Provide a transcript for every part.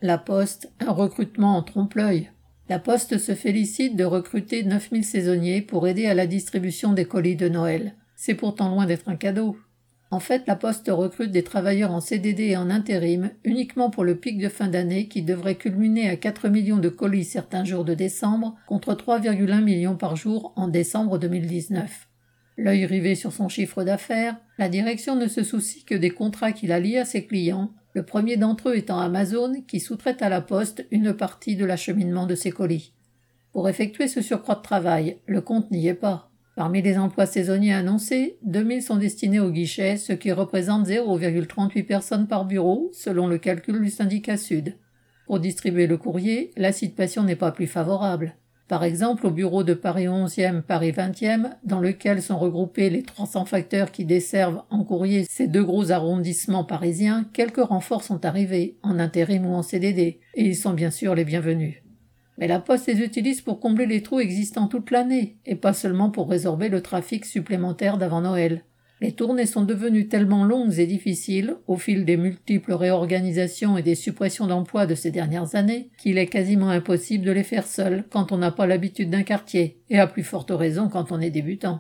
La Poste, un recrutement en trompe-l'œil. La Poste se félicite de recruter 9000 saisonniers pour aider à la distribution des colis de Noël. C'est pourtant loin d'être un cadeau. En fait, la Poste recrute des travailleurs en CDD et en intérim uniquement pour le pic de fin d'année qui devrait culminer à 4 millions de colis certains jours de décembre contre 3,1 millions par jour en décembre 2019. L'œil rivé sur son chiffre d'affaires, la direction ne se soucie que des contrats qu'il a liés à ses clients, le premier d'entre eux étant Amazon qui sous-traite à la Poste une partie de l'acheminement de ses colis. Pour effectuer ce surcroît de travail, le compte n'y est pas. Parmi les emplois saisonniers annoncés, 2000 sont destinés au guichet, ce qui représente 0,38 personnes par bureau, selon le calcul du syndicat Sud. Pour distribuer le courrier, la situation n'est pas plus favorable. Par exemple, au bureau de Paris 11e, Paris 20e, dans lequel sont regroupés les 300 facteurs qui desservent en courrier ces deux gros arrondissements parisiens, quelques renforts sont arrivés, en intérim ou en CDD, et ils sont bien sûr les bienvenus. Mais la Poste les utilise pour combler les trous existants toute l'année, et pas seulement pour résorber le trafic supplémentaire d'avant Noël. Les tournées sont devenues tellement longues et difficiles, au fil des multiples réorganisations et des suppressions d'emplois de ces dernières années, qu'il est quasiment impossible de les faire seul quand on n'a pas l'habitude d'un quartier, et à plus forte raison quand on est débutant.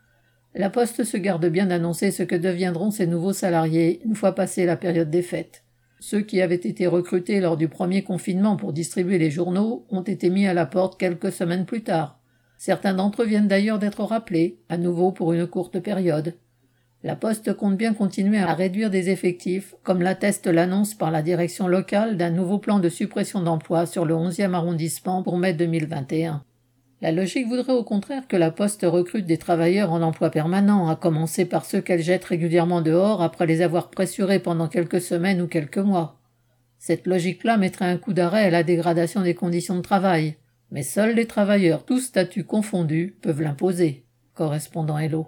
La Poste se garde bien d'annoncer ce que deviendront ces nouveaux salariés une fois passée la période des fêtes. Ceux qui avaient été recrutés lors du premier confinement pour distribuer les journaux ont été mis à la porte quelques semaines plus tard. Certains d'entre eux viennent d'ailleurs d'être rappelés, à nouveau pour une courte période. La Poste compte bien continuer à réduire des effectifs, comme l'atteste l'annonce par la direction locale d'un nouveau plan de suppression d'emplois sur le 11e arrondissement pour mai 2021. La logique voudrait au contraire que la Poste recrute des travailleurs en emploi permanent, à commencer par ceux qu'elle jette régulièrement dehors après les avoir pressurés pendant quelques semaines ou quelques mois. Cette logique-là mettrait un coup d'arrêt à la dégradation des conditions de travail, mais seuls les travailleurs, tous statuts confondus, peuvent l'imposer. Correspondant Hello.